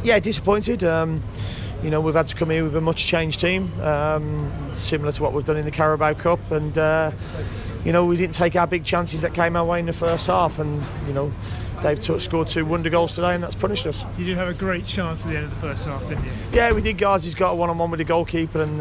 Yeah, disappointed. We've had to come here with a much changed team, similar to what we've done in the Carabao Cup, and we didn't take our big chances that came our way in the first half, and Dave scored 2 wonder goals today, and that's punished us. You did have a great chance at the end of the first half, didn't you? Yeah, we did. Ghazi's got a one-on-one with the goalkeeper, and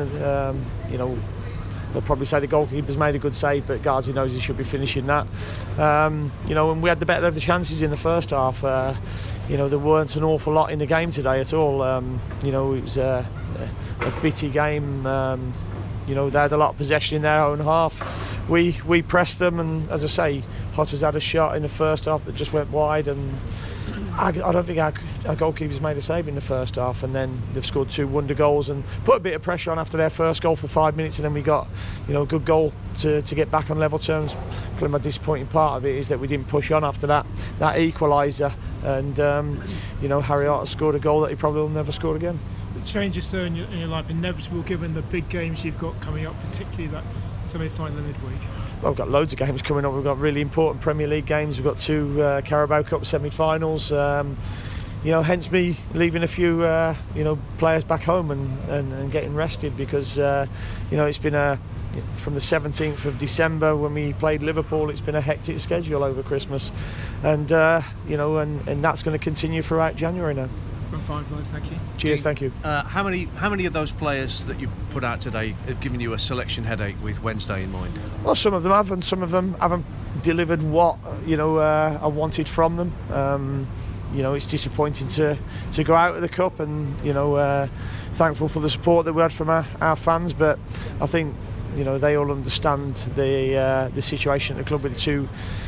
they'll probably say the goalkeeper's made a good save, but Ghazi knows he should be finishing that. And we had the better of the chances in the first half. There weren't an awful lot in the game today at all. It was a bitty game. They had a lot of possession in their own half. We pressed them, and as I say, Hotters had a shot in the first half that just went wide, and I don't think our goalkeepers made a save in the first half, and then they've scored 2 wonder goals and put a bit of pressure on after their first goal for 5 minutes, and then we got a good goal to get back on level terms. Probably my disappointing part of it is that we didn't push on after that equaliser, and Harry Arter scored a goal that he probably will never score again. The changes though in your life inevitable given the big games you've got coming up, particularly that semi-final midweek? Well, we've got loads of games coming up. We've got really important Premier League games. We've got 2 Carabao Cup semi-finals. Hence me leaving a few players back home and getting rested, because it's been from the 17th of December when we played Liverpool, it's been a hectic schedule over Christmas, and and that's going to continue throughout January now. Fine, thank you. Cheers, thank you. How many of those players that you put out today have given you a selection headache with Wednesday in mind? Well, some of them have, and some of them haven't delivered what I wanted from them. It's disappointing to go out of the cup, and thankful for the support that we had from our fans, but I think they all understand the situation at the club with the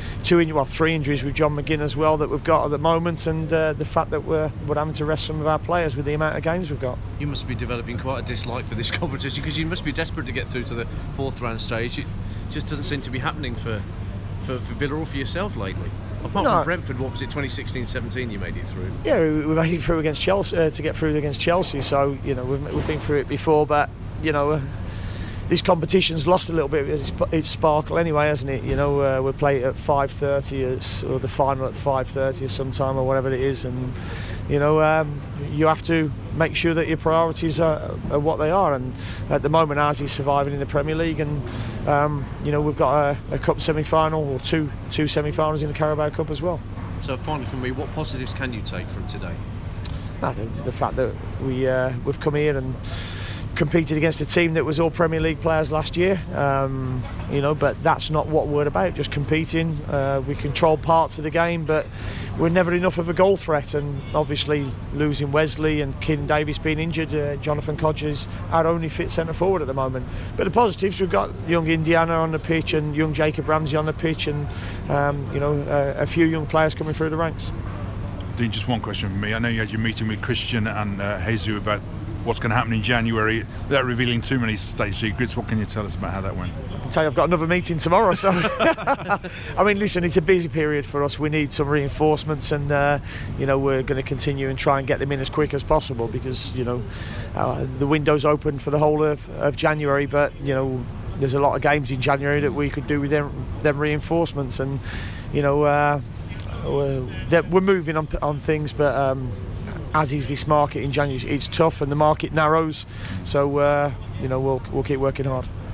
3 injuries with John McGinn as well that we've got at the moment, and the fact that we're having to rest some of our players with the amount of games we've got. You must be developing quite a dislike for this competition, because you must be desperate to get through to the 4th round stage. It just doesn't seem to be happening for Villa or for yourself lately. Apart from Brentford, what was it, 2016-17 you made it through? Yeah, we made it through against Chelsea, to get through against Chelsea, so we've been through it before, but this competition's lost a little bit of its sparkle anyway, hasn't it? We play it at 5:30, or the final at 5:30 or sometime, or whatever it is, and you have to make sure that your priorities are what they are. And at the moment, ours is surviving in the Premier League, and we've got a cup semi-final, or two semi-finals in the Carabao Cup as well. So finally, from me, what positives can you take from today? The fact that we've come here and competed against a team that was all Premier League players last year, but that's not what we're about, just competing. We control parts of the game, but we're never enough of a goal threat, and obviously losing Wesley and Kieran Davis being injured, Jonathan Codger's our only fit centre forward at the moment. But the positives, we've got young Indiana on the pitch and young Jacob Ramsey on the pitch, and a few young players coming through the ranks. Dean, just one question from me. I know you had your meeting with Christian and Jesus about what's going to happen in January. Without revealing too many state secrets, what can you tell us about how that went? I can tell you I've got another meeting tomorrow, so I mean, listen, it's a busy period for us. We need some reinforcements, and we're going to continue and try and get them in as quick as possible, because the window's open for the whole of January, but there's a lot of games in January that we could do with them reinforcements, and we're moving on things, but as is this market in January, it's tough and the market narrows, so we'll keep working hard.